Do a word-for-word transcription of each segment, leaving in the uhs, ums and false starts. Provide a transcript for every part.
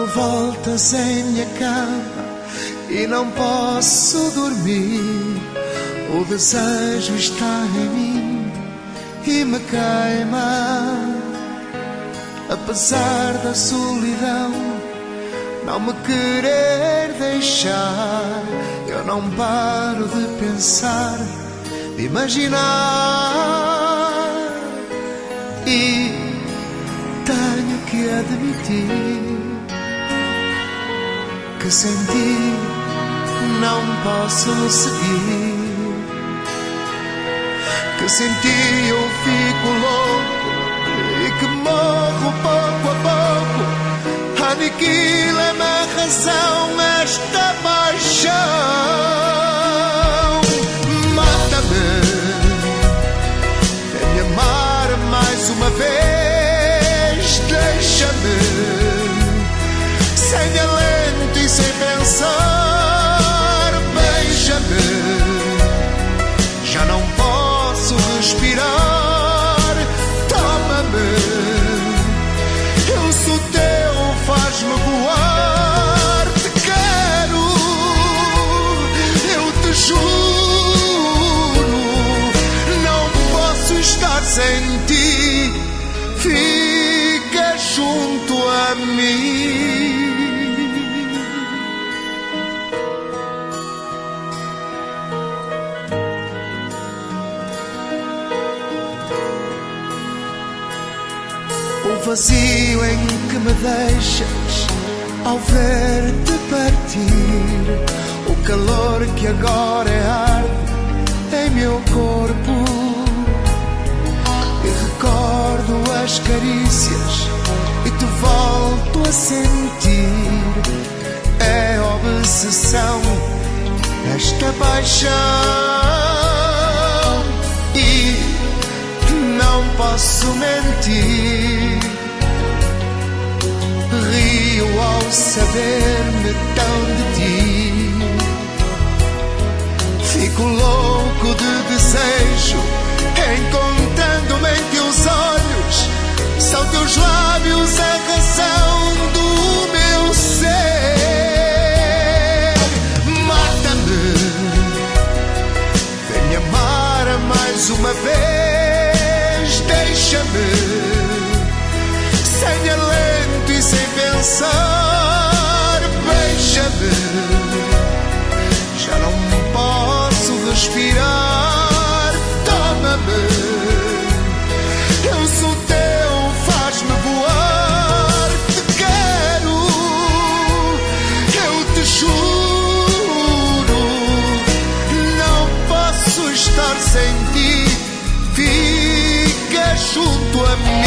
voltas em minha cama e não posso dormir. O desejo está em mim e me queima. Apesar da solidão não me querer deixar, eu não paro de pensar, de imaginar. E tenho que admitir que sem ti não posso seguir, que sem ti eu fico louco e que morro pouco a pouco. Aniquila-me a razão esta paixão. Mata-me, vem-me amar mais uma vez. Deixa-me sem alento e sem pensar. Beija-me, já não posso respirar. Toma-me, eu sou teu, faz-me voar. Te quero, eu te juro, não posso estar sem ti. Fica junto a mim. O vazio em que me deixas ao ver-te partir, o calor que agora arde em meu corpo, e recordo as carícias e te volto a sentir. É obsessão esta paixão e não posso mentir. Rio ao saber-me tão de ti. Fico louco de desejo, encontrando-me em teus olhos. São teus lábios a razão do meu ser. Mata-me, vem-me amar mais uma vez. Deixa-me sem alento e sem pensar. Beija-me, já não posso respirar. Toma-me, eu sou teu, faz-me voar. Te quero, eu te juro, não posso estar sem ti. Fica junto a mim.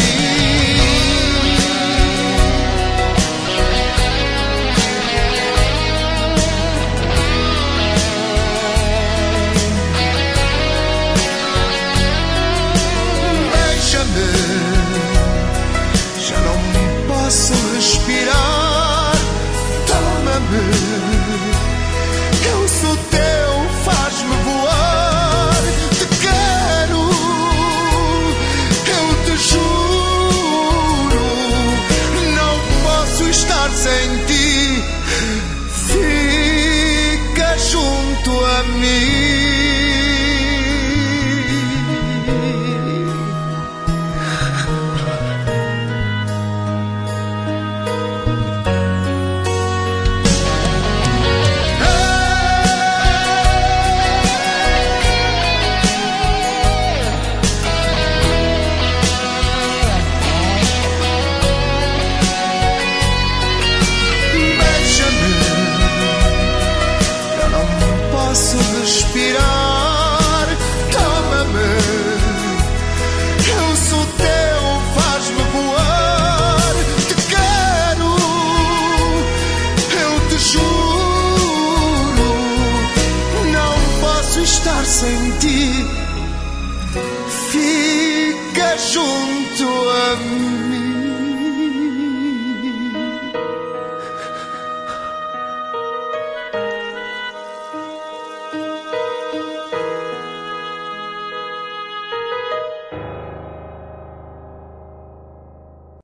Já não posso respirar. Toma-me, eu sou teu, faz-me voar. Te quero, eu te juro, não posso estar sem ti. Fica junto a mim. Posso respirar. Toma-me, eu sou teu, faz-me voar. Te quero, eu te juro, não posso estar sem ti. Fica junto a mim.